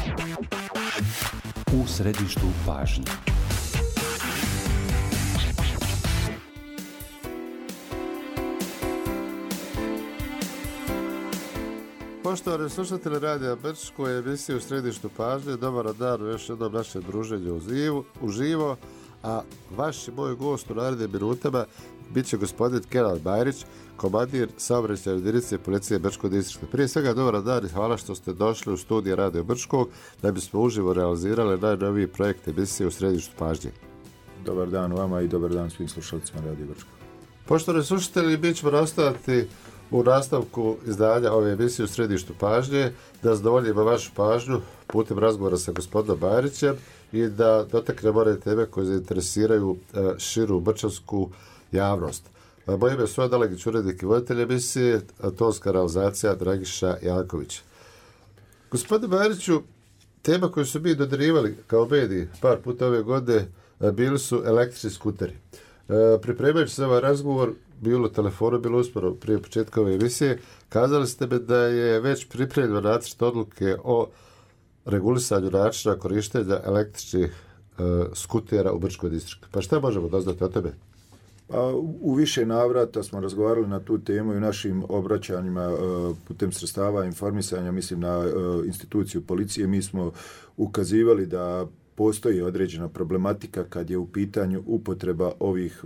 U središtu pažnje. Poštovani slušatelji Radija Brčko, emisije u središtu pažnje. Dobar dan u još jednom našem druženju uživo, a vaš i moj gost u narednim minutama bit će gospodin Kenan Bajrić, komandir saobraćajne jedinice policije Brčkog distrikta. Prije svega dobar dan i hvala što ste došli u studiju Radio Brčkog da bismo uživo realizirali najnoviji projekt emisije u središtu pažnje. Dobar dan vama i dobar dan svim slušalcima Radio Brčkog. Poštovani slušatelji, mi ćemo nastaviti u nastavku izdanja ove emisije u središtu pažnje da zadovoljimo vašu pažnju putem razgovora sa gospodinom Bajrićem i da dotaknemo one teme koje zainteresiraju širu brčansku javnost. Moje ime je Svoja Dalegić, urednik i voditelj emisije, tonska realizacija Dragiša Janković. Gospodine Bajriću, tema koju su mi dodirivali kao mediji par puta ove godine bili su električni skuteri. Pripremajući se ovaj razgovor, bilo telefonu, bilo usporo prije početka ove emisije, kazali ste mi da je već pripremljen nacrt odluke o regulisanju načina korištenja električnih skutera u Brčkom distriktu. Pa šta možemo doznati o tebe? U više navrata smo razgovarali na tu temu i u našim obraćanjima putem sredstava informisanja, mislim na instituciju policije. Mi smo ukazivali da postoji određena problematika kad je u pitanju upotreba ovih,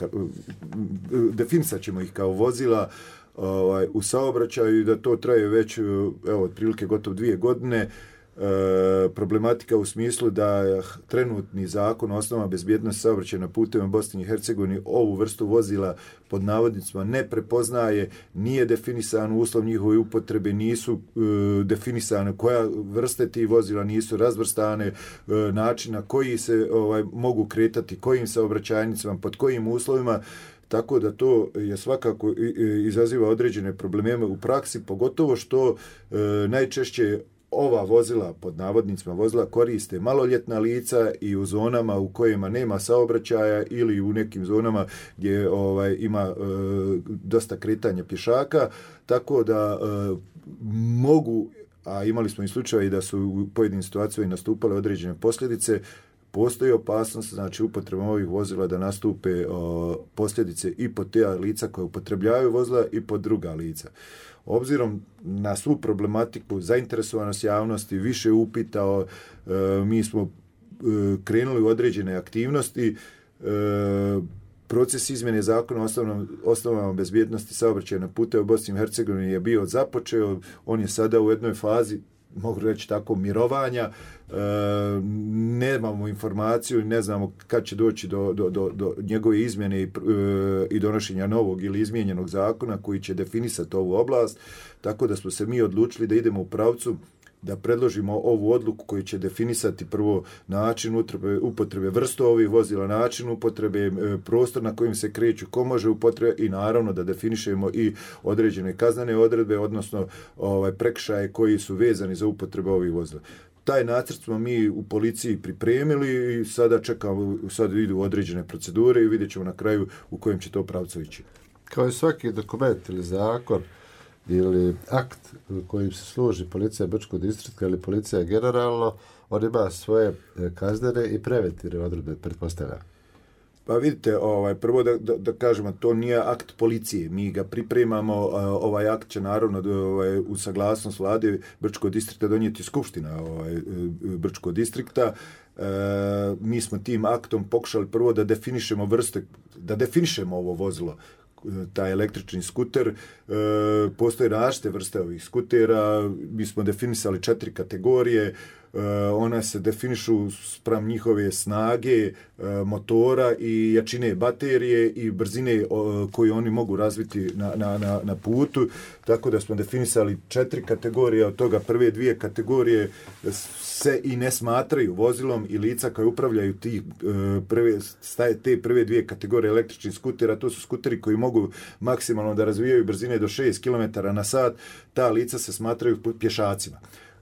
definisat ćemo ih kao vozila u saobraćaju i da to traje već otprilike gotovo 2 godine. Problematika u smislu da trenutni zakon o osnovama bezbjednosti saobraćaja na putevima Bosni i Hercegovini ovu vrstu vozila pod navodnicima ne prepoznaje, nije definisan uslov njihove upotrebe, nisu definisane koja vrste tih vozila, nisu razvrstane, načina koji se mogu kretati, kojim saobraćajnicama, pod kojim uslovima. Tako da to je svakako izaziva određene probleme u praksi, pogotovo što najčešće ova vozila, pod navodnicima vozila, koriste maloljetna lica i u zonama u kojima nema saobraćaja ili u nekim zonama gdje ima dosta kretanja pješaka, tako da mogu, a imali smo i slučaje da su u pojedinim situacijama nastupale određene posljedice. Postoji opasnost, znači upotrebom ovih vozila da nastupe posljedice i pod te lica koje upotrebljavaju vozila i pod druga lica. Obzirom na svu problematiku, zainteresovanost javnosti, više upita, mi smo krenuli u određene aktivnosti. Proces izmjene zakona o osnovama bezbjednosti saobraćaja na putevima u Bosni i Hercegovini je bio započeo. On je sada u jednoj fazi, mogu reći tako, mirovanja. Nemamo informaciju, ne znamo kad će doći do njegove izmjene i donošenja novog ili izmijenjenog zakona koji će definisati ovu oblast, tako da smo se mi odlučili da idemo u pravcu da predložimo ovu odluku koju će definisati prvo način upotrebe, vrstu ovih vozila, način upotrebe, prostor na kojim se kreću, ko može upotrebiti i naravno da definišemo i određene kaznene odredbe, odnosno prekršaje koji su vezani za upotrebu ovih vozila. Taj nacrt smo mi u policiji pripremili i sada čekamo, sad idu određene procedure i vidjet ćemo na kraju u kojem će to pravcu ići. Kao i svaki dokument ili zakon ili akt kojim se služi policija Brčkog distrikta ili policija generalno, on ima svoje kaznene i preventivne odredbe, pretpostavljam. Pa vidite, prvo da kažemo, to nije akt policije, mi ga pripremamo, ovaj akt će naravno u saglasnost vlade Brčkog distrikta donijeti skupština Brčkog distrikta. Mi smo tim aktom pokušali prvo da definišemo vrste, da definišemo ovo vozilo, taj električni skuter. Postoje različite vrste ovih skutera, mi smo definisali 4 kategorije. Ona se definišu spram njihove snage, motora i jačine baterije i brzine koju oni mogu razviti na putu. Tako da smo definisali 4 kategorije, od toga prve 2 kategorije se i ne smatraju vozilom i lica koje upravljaju te prve 2 kategorije električnih skutera. To su skuteri koji mogu maksimalno da razvijaju brzine do 6 km/h. Ta lica se smatraju pješacima.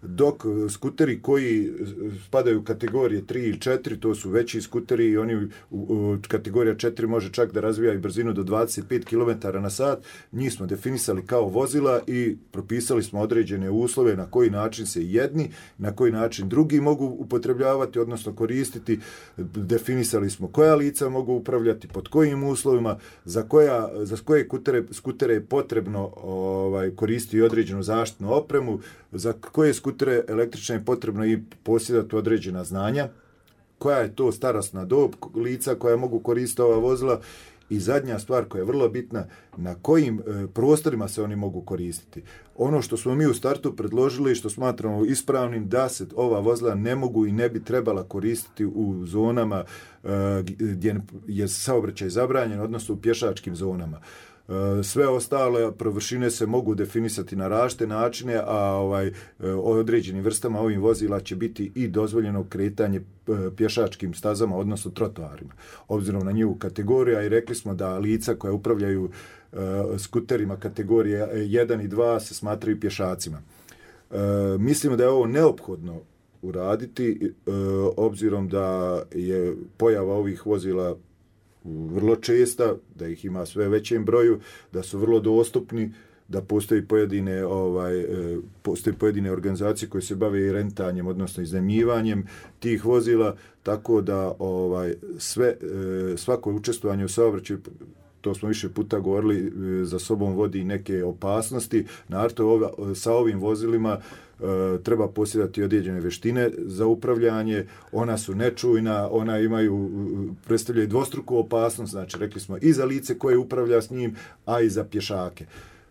dok skuteri koji spadaju u kategorije 3 i 4, to su veći skuteri i oni kategorija 4 može čak da razvija i brzinu do 25 km na sat, njih smo definisali kao vozila i propisali smo određene uslove na koji način se jedni, na koji način drugi mogu upotrebljavati, odnosno koristiti. Definisali smo koja lica mogu upravljati, pod kojim uslovima, za koje skutere je potrebno koristiti određenu zaštitnu opremu, za koje skutere električne je potrebno i posjedati određena znanja, koja je to starosna dob lica koja mogu koristiti ova vozila i zadnja stvar koja je vrlo bitna, na kojim prostorima se oni mogu koristiti. Ono što smo mi u startu predložili i što smatramo ispravnim, da se ova vozila ne mogu i ne bi trebala koristiti u zonama gdje je saobraćaj zabranjen, odnosno u pješačkim zonama. Sve ostale površine se mogu definisati na različite načine, a određenim vrstama ovih vozila će biti i dozvoljeno kretanje pješačkim stazama, odnosno trotoarima. Obzirom na njihovu kategoriju, a i rekli smo da lica koja upravljaju skuterima kategorije 1 i 2 se smatraju pješacima. Mislimo da je ovo neophodno uraditi, obzirom da je pojava ovih vozila vrlo česta, da ih ima sve većem broju, da su vrlo dostupni, da postoji pojedine organizacije koje se bave i rentanjem, odnosno iznajmljivanjem tih vozila, tako da svako učestvovanje u saobraćaju, to smo više puta govorili, za sobom vodi neke opasnosti. Naravno, sa ovim vozilima treba posjedati određene vještine za upravljanje, ona su nečujna, ona predstavljaju dvostruku opasnost, znači rekli smo i za lice koje upravlja s njim, a i za pješake.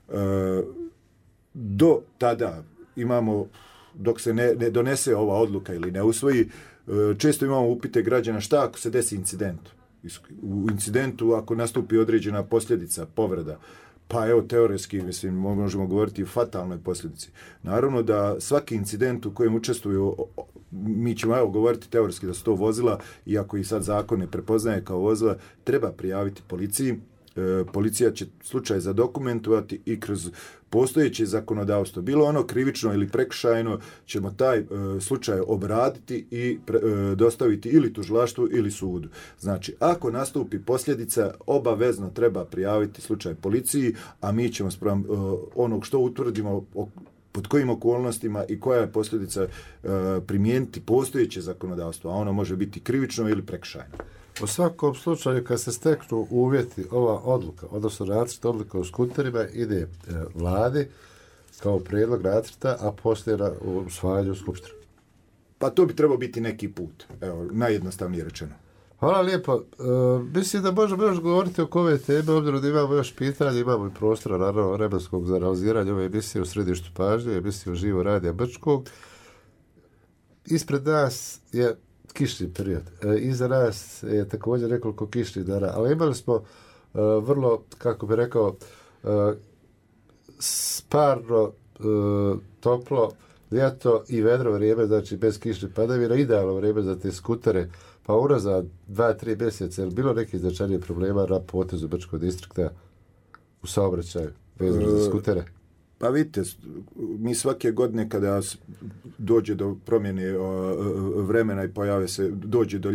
Do tada imamo, dok se ne donese ova odluka ili ne usvoji, često imamo upite građana šta ako se desi incident. U incidentu ako nastupi određena posljedica, povreda, pa evo teoretski, možemo govoriti o fatalnoj posljedici. Naravno da svaki incident u kojem učestvuju, mi ćemo govoriti teoretski da su to vozila, iako i sad zakon ne prepoznaje kao vozila, treba prijaviti policiji. Policija će slučaj zadokumentovati i kroz postojeće zakonodavstvo, bilo ono krivično ili prekršajno, ćemo taj slučaj obraditi i dostaviti ili tužilaštvu ili sudu. Znači, ako nastupi posljedica, obavezno treba prijaviti slučaj policiji, a mi ćemo spram onog što utvrdimo pod kojim okolnostima i koja je posljedica primijeniti postojeće zakonodavstvo, a ono može biti krivično ili prekršajno. U svakom slučaju, kad se steknu uvjeti, ova odluka, odnosno nacrt odluka o skuterima, ide vladi kao prijedlog nacrta, a poslije u usvajanju skupštine. Pa to bi trebao biti neki put, evo, najjednostavnije rečeno. Hvala lijepo. Mislim da možemo još govoriti oko ove teme, obzirom da imamo još pitanja, imamo i prostora, naravno, vremenskog za realiziranje ove emisije u središtu pažnje, emisije Živo Radija Brčkog. Ispred nas je kišni period. Iza nas je također nekoliko kišnih dana, ali imali smo vrlo, kako bi rekao, sparno, toplo ljeto i vedro vrijeme, znači bez kišnih padavina, idealno vrijeme za te skutere. Pa unazad 2-3 mjeseca je bilo neki značajnije problema na potezu Brčkog distrikta u saobraćaju vezano za skutere? Pa vidite, mi svake godine kada dođe do promjene vremena i pojave se, dođe do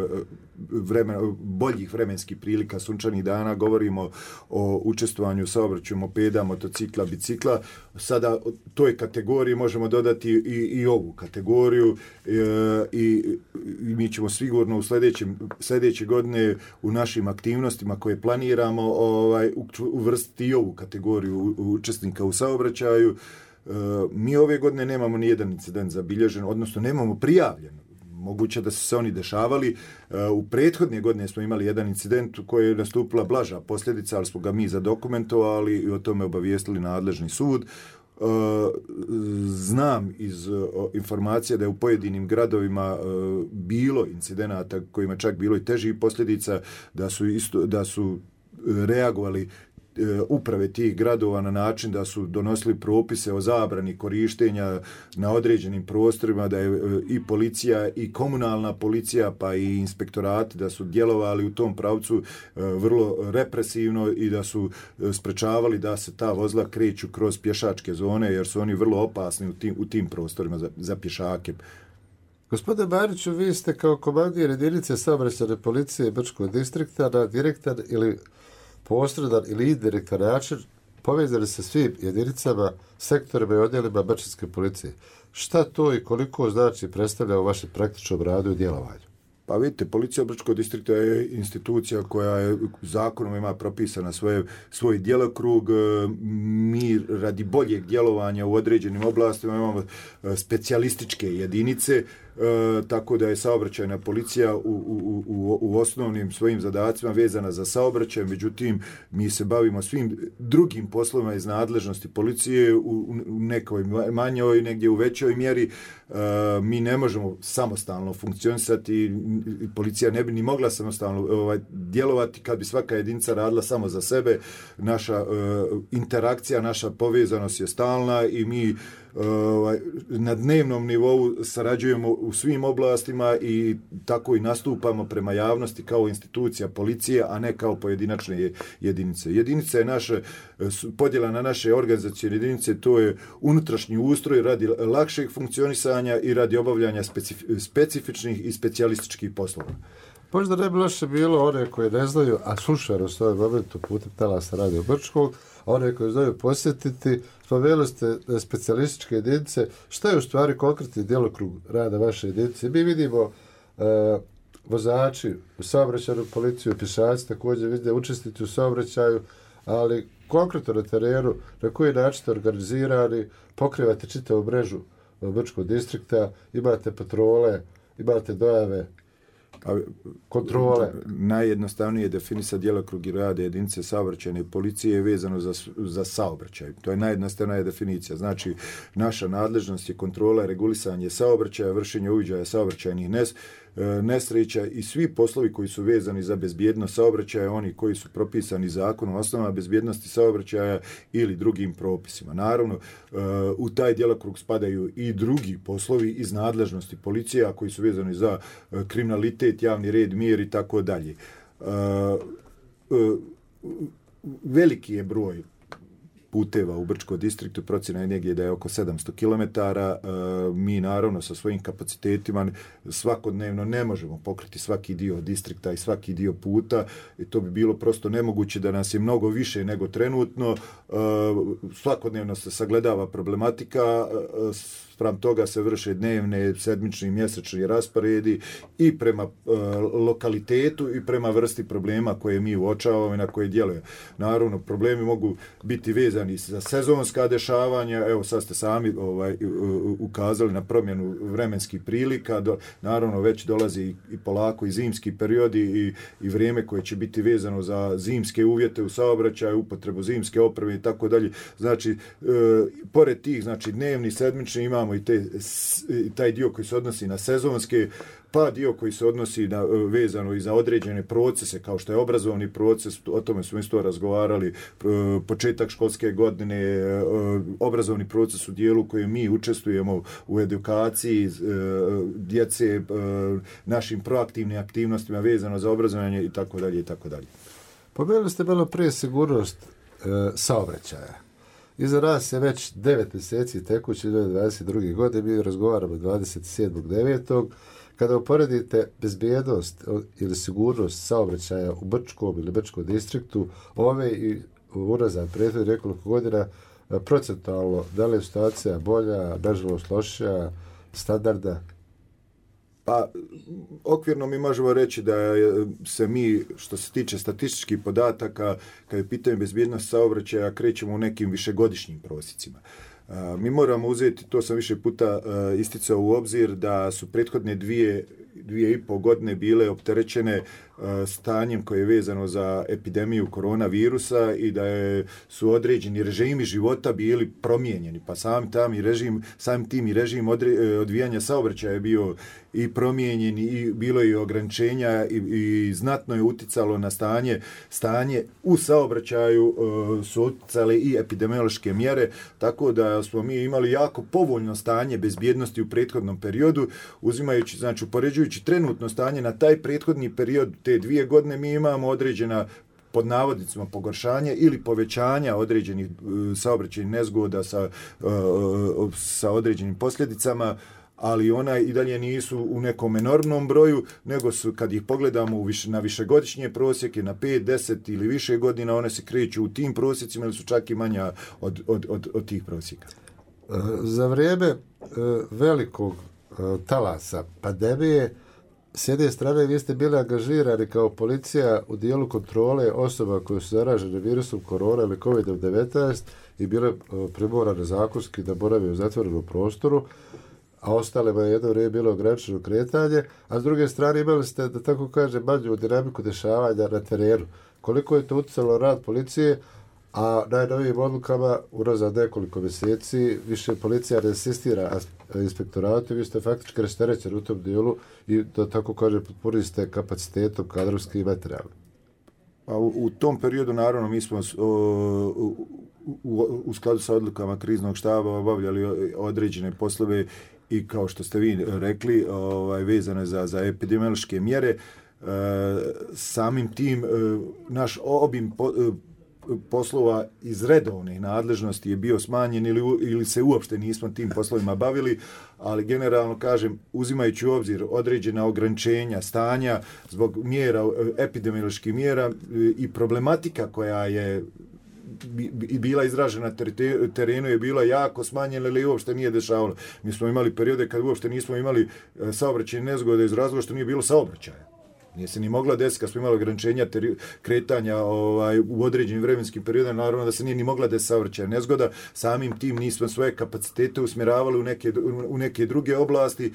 boljih vremenskih prilika, sunčanih dana, govorimo o učestvovanju u saobraćaju mopeda, motocikla, bicikla. Sada toj kategoriji možemo dodati i ovu kategoriju i mi ćemo sigurno u sljedeće godine u našim aktivnostima koje planiramo uvrstiti i ovu kategoriju učesnika u saobraćaju. Mi ove godine nemamo ni jedan incident zabilježen, odnosno nemamo prijavljen. Moguće da su se oni dešavali. U prethodne godine smo imali jedan incident u kojoj je nastupila blaža posljedica, ali smo ga mi zadokumentovali i o tome obavijestili nadležni sud. Znam iz informacija da je u pojedinim gradovima bilo incidenata kojima čak bilo i težih posljedica, da su reagovali uprave tih gradova na način da su donosili propise o zabrani korištenja na određenim prostorima, da je i policija i komunalna policija pa i inspektorati da su djelovali u tom pravcu vrlo represivno i da su sprečavali da se ta vozila kreću kroz pješačke zone jer su oni vrlo opasni u tim prostorima za pješake. Gospodine Bariću, vi ste kao komandir jedinice saobraćajne policije Brčkog distrikta na direktan ili posredan ili indirektan način povezani sa svim jedinicama, sektorima i odjelima brčanske policije. Šta to i koliko znači predstavlja u vašem praktičnom radu i djelovanju? Pa vidite, policija Brčkog distrikta je institucija koja je zakonom ima propisana svoj djelokrug. Mi radi boljeg djelovanja u određenim oblastima imamo specijalističke jedinice, tako da je saobraćajna policija u osnovnim svojim zadacima vezana za saobraćaj, međutim mi se bavimo svim drugim poslovima iz nadležnosti policije u nekoj manjoj, negdje u većoj mjeri. Mi ne možemo samostalno funkcionisati, policija ne bi ni mogla samostalno djelovati kad bi svaka jedinica radila samo za sebe. Naša interakcija, naša povezanost je stalna i mi na dnevnom nivou sarađujemo u svim oblastima i tako i nastupamo prema javnosti kao institucija policije, a ne kao pojedinačne jedinice. Jedinica je naša podjela na naše organizacijne jedinice, to je unutrašnji ustroj radi lakšeg funkcionisanja i radi obavljanja specifičnih i specijalističkih poslova. Možda ne bi loše bilo one koje ne znaju, a slušaju s ovim momentu putem talasa Radio Brčkog, a one koje znaju posjetiti, spomenuli ste specijalističke jedinice. Šta je u stvari konkretni djelokrug rada vaše jedinice? Mi vidimo vozači u saobraćajnu policiju, pješaci također vidite učesnici u saobraćaju, ali konkretno na terenu, na koji način ste organizirani, pokrivate čitavu mrežu Brčkog distrikta, imate patrole, imate dojave, kontrole. Najjednostavnije je definisati djelokrug i rada jedinice saobraćajne policije vezano za saobraćaj. To je najjednostavnija definicija. Znači, naša nadležnost je kontrola, regulisanje saobraćaja, vršenje uviđaja saobraćajnih nesreća i svi poslovi koji su vezani za bezbjednost saobraćaja, oni koji su propisani zakonom o osnovama bezbjednosti saobraćaja ili drugim propisima. Naravno, u taj djelokrug spadaju i drugi poslovi iz nadležnosti policije, a koji su vezani za kriminalitet, javni red, mir i tako dalje. Veliki je broj puteva u Brčkom distriktu, procjena je negdje da je oko 700 km. Mi naravno sa svojim kapacitetima svakodnevno ne možemo pokriti svaki dio distrikta i svaki dio puta i to bi bilo prosto nemoguće da nas je mnogo više nego trenutno. Svakodnevno se sagledava problematika, spram toga se vrše dnevne, sedmični, mjesečni rasporedi i prema lokalitetu i prema vrsti problema koje mi uočavamo i na koje djeluje. Naravno, problemi mogu biti vezani za sezonska dešavanja. Evo, sad ste sami ukazali na promjenu vremenskih prilika. Naravno, već dolazi i polako i zimski periodi i vrijeme koje će biti vezano za zimske uvjete u saobraćaju, upotrebu zimske opreme i tako dalje. Znači, pored tih, znači, dnevni, sedmični imamo i taj dio koji se odnosi na sezonske, pa dio koji se odnosi vezano i za određene procese, kao što je obrazovni proces, o tome smo isto razgovarali, početak školske godine, obrazovni proces u dijelu koji mi učestvujemo u edukaciji djece, našim proaktivnim aktivnostima vezano za obrazovanje i tako dalje i tako dalje. Pomenuli ste malo prije sigurnost saobraćaja. Iza nas je već 9 mjeseci tekući 2022. godine, mi razgovaramo 27.9. Kada uporedite bezbjednost ili sigurnost saobraćaja u Brčkom ili Brčkom distriktu, ove i unazad prethodnih nekoliko godina, procentualno, da li je situacija bolja, nažalost lošija, standarda? Pa, okvirno mi možemo reći da se mi, što se tiče statističkih podataka, kad je pitanje bezbjednost saobraćaja, krećemo u nekim višegodišnjim prosjecima. Mi moramo uzeti, to sam više puta isticao u obzir, da su prethodne dvije i pol godine bile opterećene stanjem koje je vezano za epidemiju koronavirusa i da su određeni režimi života bili promijenjeni, pa samim tim i režim odvijanja saobraćaja je bio i promijenjen i bilo je ograničenja i znatno je uticalo na stanje u saobraćaju, su uticale i epidemiološke mjere, tako da smo mi imali jako povoljno stanje bezbjednosti u prethodnom periodu, uzimajući, znači upoređujući trenutno stanje na taj prethodni period, te 2 godine, mi imamo određena pod navodnicima pogoršanja ili povećanja određenih saobraćajnih nezgoda sa određenim posljedicama, ali ona i dalje nisu u nekom enormnom broju, nego su, kad ih pogledamo na višegodišnje prosjeke, na 5, 10 ili više godina, one se kreću u tim prosjecima ili su čak i manja od tih prosjeka. Za vrijeme velikog talasa pandemije, s jedne strane vi ste bili angažirani kao policija u dijelu kontrole osoba koje su zaražene virusom korona ili COVID-19 i bile primorane zakonski da borave u zatvorenom prostoru, a ostalima je jedno vrijeme bilo ograničeno kretanje, a s druge strane imali ste, da tako kažem, manju dinamiku dešavanja na terenu. Koliko je to utjecalo rad policije, a najnovijim odlukama unazad nekoliko mjeseci više policija ne asistira inspektoratu i vi ste faktički rasterećeni u tom dijelu i, da tako kažem, potpunili ste kapacitetom kadrovski i materijalni. U tom periodu, naravno, mi smo u skladu sa odlukama kriznog štaba obavljali određene poslove i, kao što ste vi rekli, vezane za epidemiološke mjere. Samim tim naš obim poslova iz redovne nadležnosti je bio smanjen ili se uopšte nismo tim poslovima bavili, ali generalno kažem, uzimajući u obzir određena ograničenja stanja zbog mjera, epidemioloških mjera i problematika koja je bila izražena na terenu je bila jako smanjena ili uopšte nije dešavalo. Mi smo imali periode kad uopšte nismo imali saobraćajne nezgode iz razloga što nije bilo saobraćaja. Nije se ni mogla desiti kad smo imali ograničenja kretanja u određenim vremenskim periodima, naravno da se nije ni mogla desiti saobraćajna nezgoda. Samim tim nismo svoje kapacitete usmjeravali u neke druge oblasti.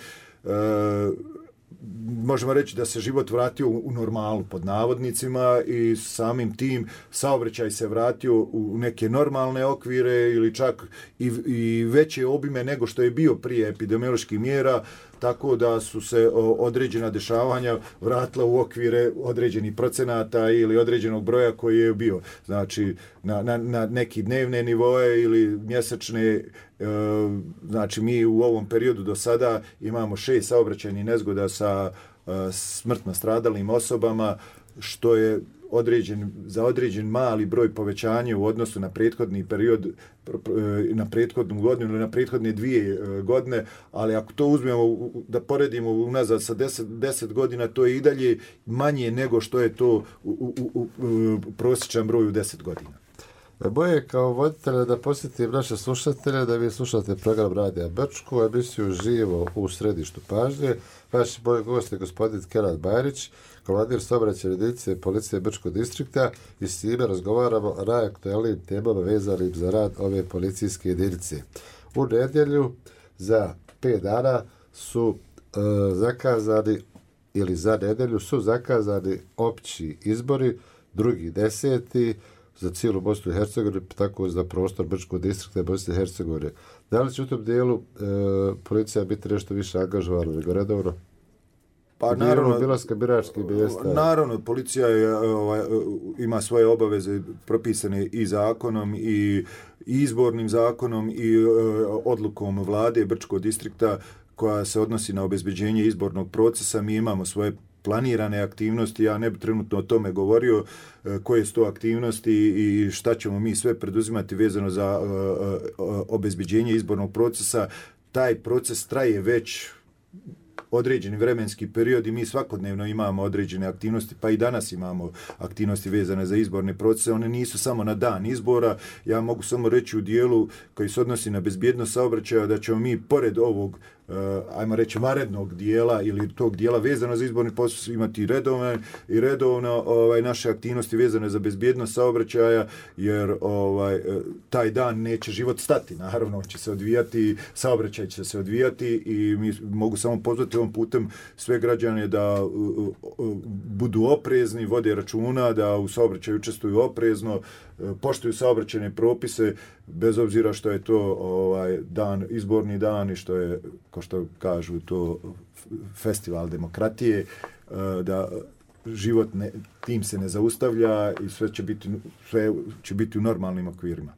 Možemo reći da se život vratio u normalu pod navodnicima i samim tim saobraćaj se vratio u neke normalne okvire ili čak i veće obime nego što je bio prije epidemioloških mjera, tako da su se određena dešavanja vratila u okvire određenih procenata ili određenog broja koji je bio. Znači, na neki dnevne nivoje ili mjesečne. Znači, mi u ovom periodu do sada imamo 6 saobraćajnih nezgoda sa smrtno stradalim osobama, što je za određen mali broj povećanja u odnosu na prethodni period, na prethodnu godinu ili na prethodne 2 godine, ali ako to uzmemo da poredimo unazad sa 10 godina, to je i dalje manje nego što je to u prosječan broj u 10 godina. Moje kao voditelja da posjetim naše slušatelje, da vi slušate program Radija Brčko, emisiju Živo u središtu pažnje. Vaš moj gost je gospodin Kenan Bajrić, komandir saobraćajne jedinice policije Brčkog distrikta, i s njime razgovaramo o najaktualnijim temama vezanim za rad ove policijske jedinice. U nedjelju za 5 dana su zakazani, ili za nedjelju su zakazani opći izbori, 2.10. za cijelu Bosnu i Hercegovinu, tako za prostor Brčkog distrikta Bosne i Hercegovine. Da li će u tom dijelu policija biti nešto više angažovana nego redovno? Pa naravno, bilaska biračkih mjesta. Naravno, policija ima svoje obaveze propisane i zakonom i izbornim zakonom i odlukom vlade Brčkog distrikta koja se odnosi na obezbeđenje izbornog procesa. Mi imamo svoje planirane aktivnosti, ja ne bi trenutno o tome govorio koje su to aktivnosti i šta ćemo mi sve preduzimati vezano za obezbeđenje izbornog procesa. Taj proces traje već određeni vremenski period i mi svakodnevno imamo određene aktivnosti, pa i danas imamo aktivnosti vezane za izborne procese. One nisu samo na dan izbora. Ja mogu samo reći u dijelu koji se odnosi na bezbjednost saobraćaja da ćemo mi pored ovog ajmo reći, vanrednog dijela ili tog dijela vezano za izborni posao, imati redovno naše aktivnosti vezane za bezbjednost saobraćaja, jer taj dan neće život stati. Naravno, će se odvijati, saobraćaj će se odvijati i mi mogu samo pozvati ovom putem sve građane da budu oprezni, vode računa, da u saobraćaju učestvuju oprezno, poštuju saobraćajne propise, bez obzira što je to dan, izborni dan i što je, kao što kažu, to festival demokratije, da život tim se ne zaustavlja i sve će biti u normalnim okvirima.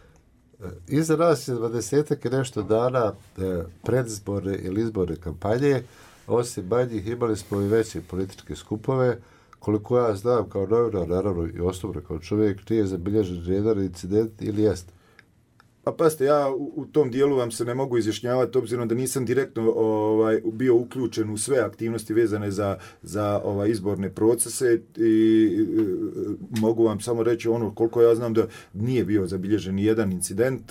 Iza nas je 20 i nešto dana predizborne ili izborne kampanje. Osim manjih imali smo i veće političke skupove. Koliko ja znam kao novinar, naravno i osobno kao čovjek, nije zabilježen jedan incident ili jeste? Pa pazite, ja u tom dijelu vam se ne mogu izjašnjavati, obzirom da nisam direktno bio uključen u sve aktivnosti vezane za izborne procese i mogu vam samo reći ono koliko ja znam da nije bio zabilježen ni jedan incident,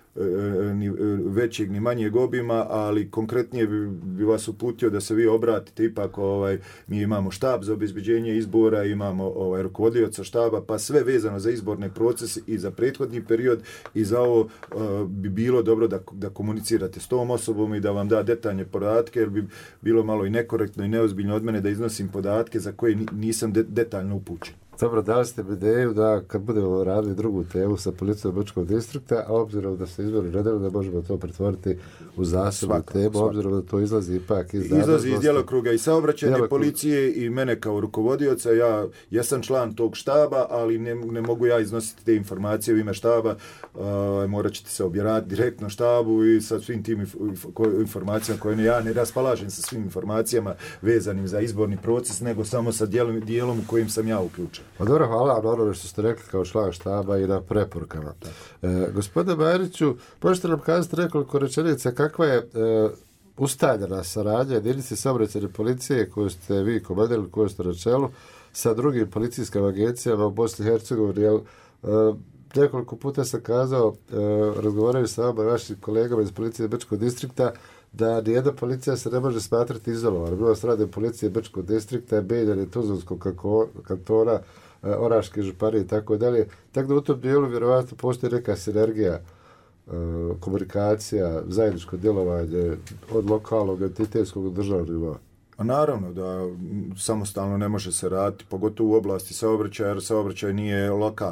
ni većeg ni manjeg obima, ali konkretnije bi vas uputio da se vi obratite. Ipak mi imamo štab za obezbeđenje izbora, imamo rukovodioca štaba, pa sve vezano za izborne procese i za prethodni period i za ovo bi bilo dobro da komunicirate s tom osobom i da vam da detaljne podatke, jer bi bilo malo i nekorektno i neozbiljno od mene da iznosim podatke za koje nisam detaljno upućen. Dobro, dali ste mi ideju da kad budemo radili drugu temu sa policijom Brčkog distrikta, a obzirom da se izbori redano, da možemo to pretvoriti u zasebnu temu, obzirom da to izlazi ipak iz djelokruga i saobraćajne policije i mene kao rukovodioca. Ja sam član tog štaba, ali ne mogu ja iznositi te informacije u ime štaba. Morat ćete se objerati direktno štabu i sa svim tim informacijama koje ja ne raspolažem sa svim informacijama vezanim za izborni proces, nego samo sa dijelom u kojim sam ja uključen. Pa dobro, hvala na ono što ste rekli kao član štaba i na preporukama. Gospodine Bajriću, možete nam kazati nekoliko rečenica kakva je ustaljena saradnja jedinice saobraćajne policije koju ste vi komandirali, koju ste na čelu, sa drugim policijskim agencijama u Bosni i Hercegovini, jer nekoliko puta sam kazao, razgovaraju sa vama i vašim kolegama iz policije Brčkog distrikta, da nijedna policija se ne može smatrati izolovana. Bilo se radi policije Brčkog distrikta, Beljane, Tuzlanskog kantona, Oraške županije i tako dalje. Tako da u tom dijelu vjerovatno postoji neka sinergija, komunikacija, zajedničko djelovanje od lokalnog, entitetskog do državnog nivoa. A naravno da samostalno ne može se raditi, pogotovo u oblasti saobraćaja, jer saobraćaj nije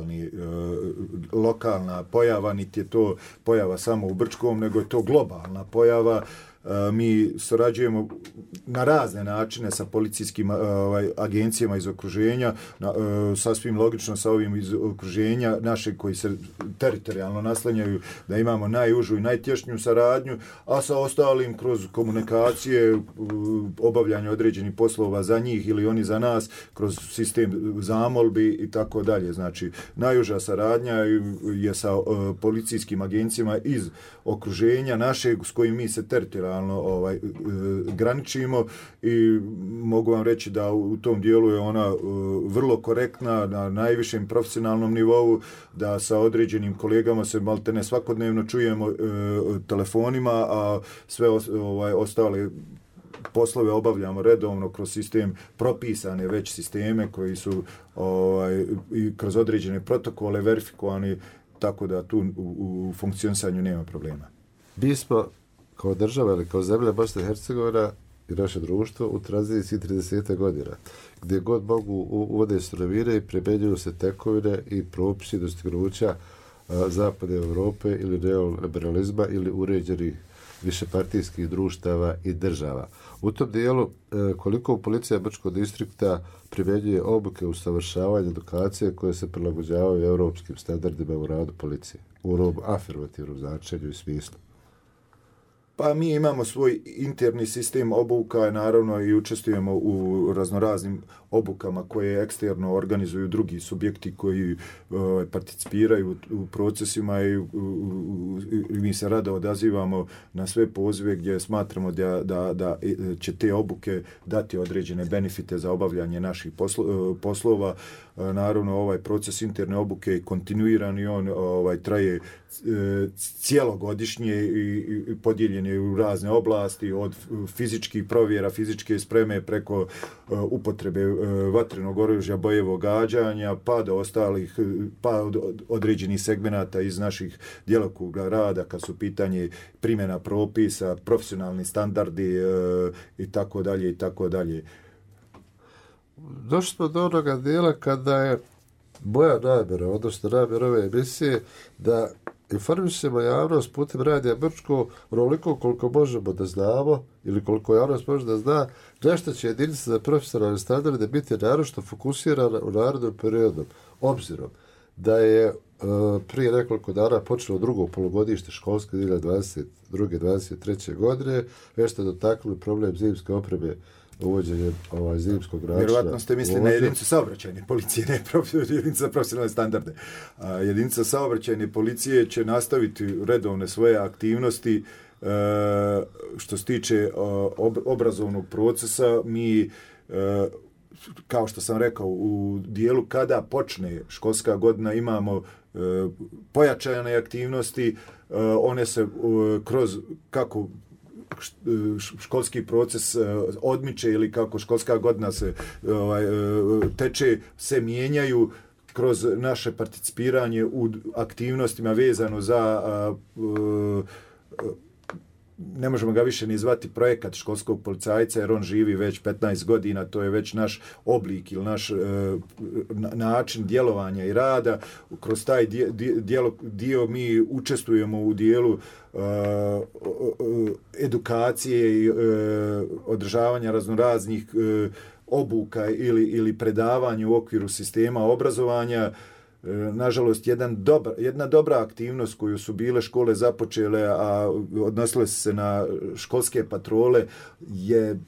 lokalna pojava, niti je to pojava samo u Brčkom, nego je to globalna pojava. Mi surađujemo na razne načine sa policijskim agencijama iz okruženja, sasvim logično sa ovim iz okruženja naše koji se teritorijalno naslanjaju, da imamo najužu i najtješnju saradnju, a sa ostalim kroz komunikacije, obavljanje određenih poslova za njih ili oni za nas, kroz sistem zamolbi i tako dalje. Znači, najuža saradnja je sa policijskim agencijama iz okruženja našeg s kojim mi se teritorijalno graničimo i mogu vam reći da u tom dijelu je ona vrlo korektna na najvišem profesionalnom nivou, da sa određenim kolegama se maltene svakodnevno čujemo telefonima, a sve ostale poslove obavljamo redovno kroz sistem, propisane već sisteme koji su i kroz određene protokole verifikovani, tako da tu u funkcionisanju nema problema. Bismo kao država ili kao zemlja Bosna i Hercegovina i naše društvo u tranziciji 30 godina, gdje god mogu uvode surovine i primjenjuju se tekovine i propisi dostignuća zapadne Europe ili neoliberalizma ili uređenih višepartijskih društava i država. U tom dijelu, koliko policija Brčkog distrikta primjenjuje obuke usavršavanja edukacije koje se prilagođavaju europskim standardima u radu policije, u onom afirmativnom značenju i smislu? Pa mi imamo svoj interni sistem obuka, naravno i učestvujemo u raznoraznim obukama koje eksterno organizuju drugi subjekti koji participiraju u procesima i mi se rado odazivamo na sve pozive gdje smatramo da će te obuke dati određene benefite za obavljanje naših poslova. Naravno, ovaj proces interne obuke je kontinuiran i on traje cijelogodišnje i podijeljen uključivanje u razne oblasti, od fizičkih provjera, fizičke spreme preko upotrebe vatrenog oružja, bojevog gađanja, pa do ostalih, pa od određenih segmenata iz naših djelokruga rada, kad su pitanje primjena propisa, profesionalni standardi i tako dalje i tako dalje. Došli smo do onoga dijela kada je moja namjera, odnosno namjera ove emisije, da informišemo javnost putem Radija Brčko onoliko koliko možemo da znamo ili koliko javnost može da zna nešto će jedinica za profesionalne standarde biti naročito fokusirana u narednom periodu, obzirom da je prije nekoliko dana počelo drugo polugodište školske 2022-2023. godine, već ste dotaknuli problem zimske opreme uvođenjem zimskog načina. Vjerovatno ste mislili na jedinicu saobraćajne policije, ne jedinica za profesionalne standarde. Jedinica saobraćajne policije će nastaviti redovne svoje aktivnosti. Što se tiče obrazovnog procesa, mi, kao što sam rekao, u dijelu kada počne školska godina imamo pojačane aktivnosti. One se kroz kako školski proces odmiče ili kako školska godina se teče, se mijenjaju kroz naše participiranje u aktivnostima vezano za ne možemo ga više ni zvati projekat školskog policajca jer on živi već 15 godina, to je već naš oblik ili naš način djelovanja i rada. Kroz taj dio mi učestvujemo u dijelu edukacije i održavanja raznoraznih obuka ili predavanja u okviru sistema obrazovanja. Nažalost, jedna dobra aktivnost koju su bile škole započele, a odnosile se na školske patrole, je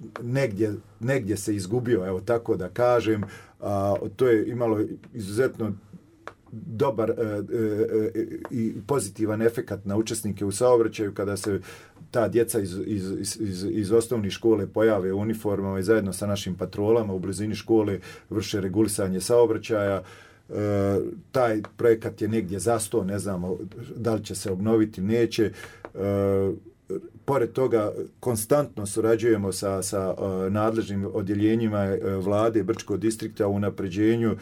negdje se izgubio, evo tako da kažem. To je imalo izuzetno dobar i pozitivan efekat na učesnike u saobraćaju kada se ta djeca iz osnovnih škole pojave u uniformama i zajedno sa našim patrolama u blizini škole vrše regulisanje saobraćaja. Taj projekat je negdje zastao, ne znamo da li će se obnoviti, neće. Pored toga, konstantno surađujemo sa nadležnim odjeljenjima vlade Brčkog distrikta u unapređenju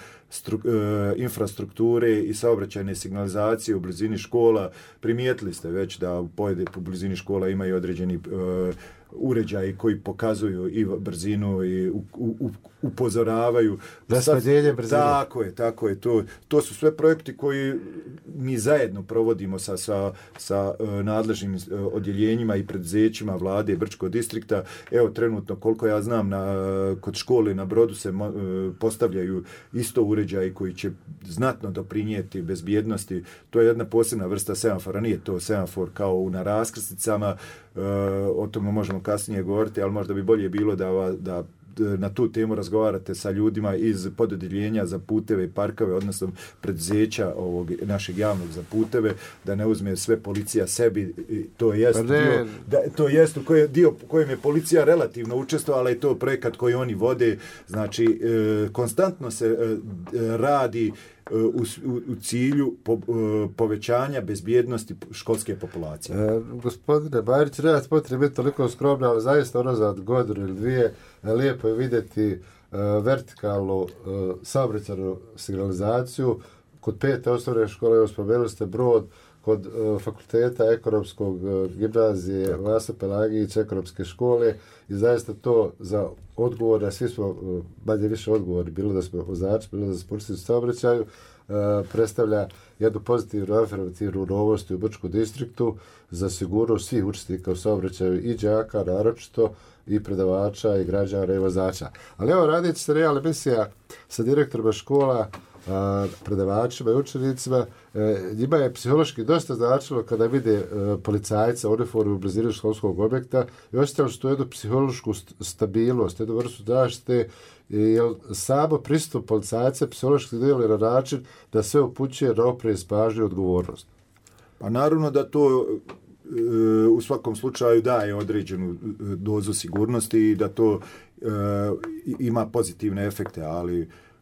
infrastrukture i saobraćajne signalizacije u blizini škola. Primijetili ste već da u blizini škola imaju određeni uređaji koji pokazuju i brzinu i upozoravaju. Raspadjenje brzine. Tako je. To su sve projekti koji mi zajedno provodimo sa nadležnim odjeljenjima i preduzećima vlade Brčkog distrikta. Evo, trenutno, koliko ja znam, kod škole na Brodu se postavljaju isto uređaji koji će znatno doprinijeti bezbjednosti. To je jedna posebna vrsta semafora. Nije to semafor kao na raskrsnicama, o tome možemo kasnije govoriti, ali možda bi bolje bilo da na tu temu razgovarate sa ljudima iz pododjeljenja za puteve i parkove, odnosno preduzeća ovog našeg javnog za puteve, da ne uzme sve policija sebi. To jest dio u kojem je policija relativno učestvovala, ali je to projekat koji oni vode. Znači, konstantno se radi u cilju povećanja bezbjednosti školske populacije. Gospodine Bajrić, nema potrebe biti toliko skromno, ali zaista ono za godinu ili dvije lijepo je vidjeti vertikalnu saobraćajnu signalizaciju. Kod 5. osnovne škole, evo spomenuli ste Brod, kod fakulteta ekonomskog gimnazije Vasa Pelagić, ekonomske škole, i zaista to za odgovor, a svi smo manje više odgovori, bilo da smo vozači, bilo da smo učesnici u saobraćaju, predstavlja jednu pozitivnu afirmativnu novost u Brčkom distriktu za sigurnost svih učesnika u saobraćaju i đaka naročito, i predavača, i građana, i vozača. Ali evo, radići se real emisija sa direktorima škola, predavačima i učenicima, njima je psihološki dosta značilo kada vide policajca u uniformi u blizini školskog objekta i osjećali su tu jednu psihološku stabilnost, jednu vrstu zaštite, jer samo pristup policajca psihološki djeluje na način da sve upućuje na oprez, pažnju i odgovornost. Pa naravno da to u svakom slučaju daje određenu dozu sigurnosti i da to ima pozitivne efekte, ali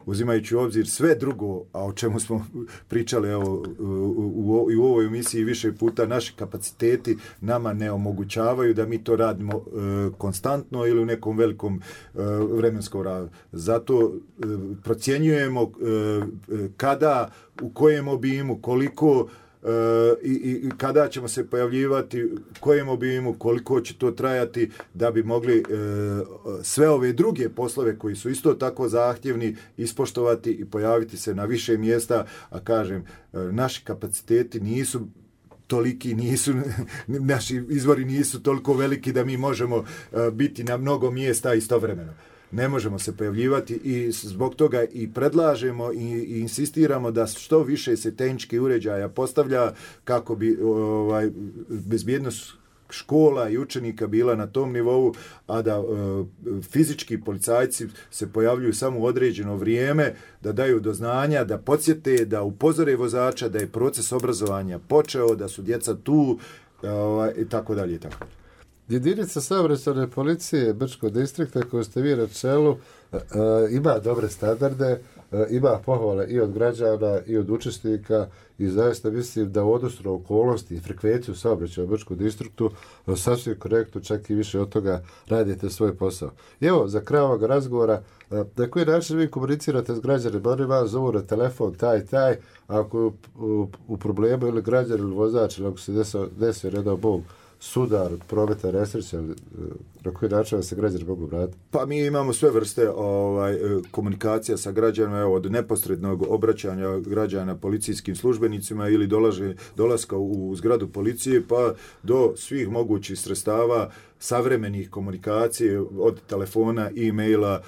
uzimajući u obzir sve drugo, a o čemu smo pričali evo, u ovoj emisiji više puta, naši kapaciteti nama ne omogućavaju da mi to radimo konstantno ili u nekom velikom vremenskom razdoblju. Zato procjenjujemo kada, u kojem obimu, koliko i kada ćemo se pojavljivati, u kojem obimu, koliko će to trajati da bi mogli sve ove druge poslove koji su isto tako zahtjevni ispoštovati i pojaviti se na više mjesta, a kažem, naši kapaciteti nisu toliki, naši izvori nisu toliko veliki da mi možemo biti na mnogo mjesta istovremeno. Ne možemo se pojavljivati i zbog toga i predlažemo i insistiramo da što više se tehničkih uređaja postavlja kako bi bezbjednost škola i učenika bila na tom nivou, a da fizički policajci se pojavljuju samo u određeno vrijeme, da daju do znanja, da podsjete, da upozore vozača da je proces obrazovanja počeo, da su djeca tu i tako dalje i tako dalje. Jedinica saobraćajne policije Brčkog distrikta koju ste vi na čelu ima dobre standarde, ima pohvale i od građana i od učesnika i zaista mislim da u odnosu na okolnosti i frekvenciju saobraćaja u Brčkom distriktu sasvim korektno, čak i više od toga radite svoj posao. I evo, za kraj ovog razgovora, na koji način vi komunicirate s građanima? Oni vas zovu na telefon taj, ako u problemu ili građan ili vozač, ili ako se desio redao Bog, sudar, prometa, nesreća, na koji način se građani mogu vratiti? Pa mi imamo sve vrste komunikacija sa građanima, od neposrednog obraćanja građana policijskim službenicima ili dolaska u zgradu policije, pa do svih mogućih sredstava savremenih komunikacije, od telefona, e-maila,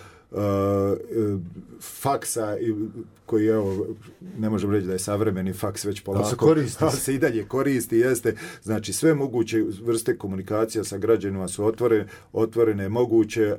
faksa, koji ne možemo reći da je savremeni faks već polako, ali se i dalje koristi, jeste. Znači sve moguće vrste komunikacija sa građanima su otvorene, moguće,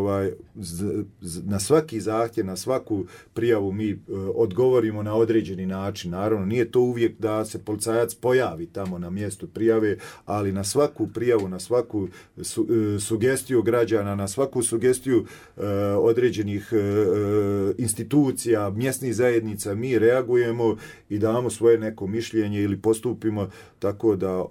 na svaki zahtjev, na svaku prijavu mi odgovorimo na određeni način. Naravno, nije to uvijek da se policajac pojavi tamo na mjestu prijave, ali na svaku prijavu, na svaku sugestiju građana, na svaku sugestiju određenih institucija, mjesnih zajednica, mi reagujemo i damo svoje neko mišljenje ili postupimo tako da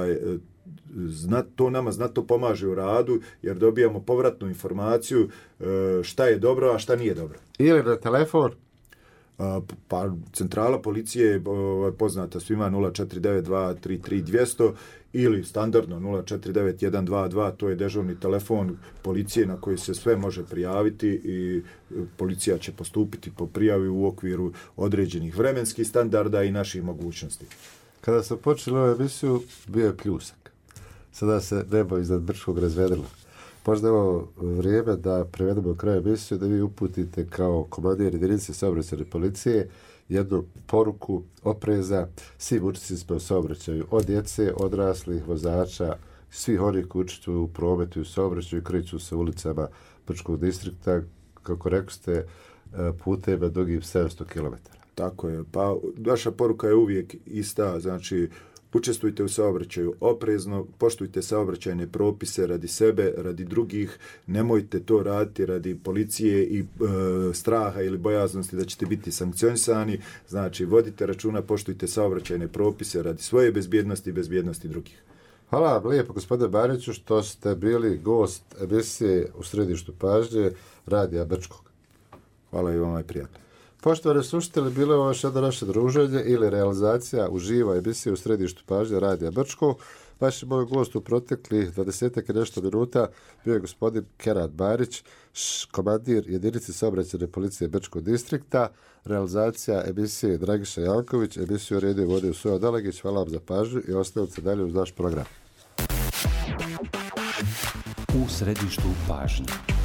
to nama znatno pomaže u radu, jer dobijamo povratnu informaciju šta je dobro, a šta nije dobro. Ili na telefon? Pa centrala policije je poznata svima 049233 ili standardno 049122, to je dežurni telefon policije na koji se sve može prijaviti i policija će postupiti po prijavi u okviru određenih vremenskih standarda i naših mogućnosti. Kada sam počeli ovu emisiju, bio je pljusak. Sada se nebo iznad Brčkog razvedrilo. Možda je ovo vrijeme da prevedemo kraj emisiju, da vi uputite kao komandir jedinice saobraćajne policije jednu poruku opreza svim učesnicima u saobraćaju, od djece, odraslih, vozača, svih onih koji učestvuju u prometu i u saobraćaju i kreću se ulicama Brčkog distrikta, kako rekli ste, putevima dugim 700 km. Tako je. Pa naša poruka je uvijek ista, znači učestvujte u saobraćaju oprezno, poštujte saobraćajne propise radi sebe, radi drugih, nemojte to raditi radi policije i straha ili bojaznosti da ćete biti sankcionisani, znači vodite računa, poštujte saobraćajne propise radi svoje bezbjednosti i bezbjednosti drugih. Hvala vam lijepo, gospodine Bariću, što ste bili gost emisije u središtu pažnje Radija Brčkog. Hvala i vama, i prijatno. Poštovani slušatelji, bilo je ovo još jedno naše druženje ili realizacija uživa emisije u središtu pažnje Radija Brčko. Vaš moj gost u proteklih 20 i nešto minuta bio je gospodin Kenan Barić, komandir jedinice saobraćajne policije Brčkog distrikta. Realizacija emisije Dragiša Janković, emisiju redio vodio Sujo Delegić. Hvala vam za pažnju i ostavite dalje uz naš program. U središtu pažnje.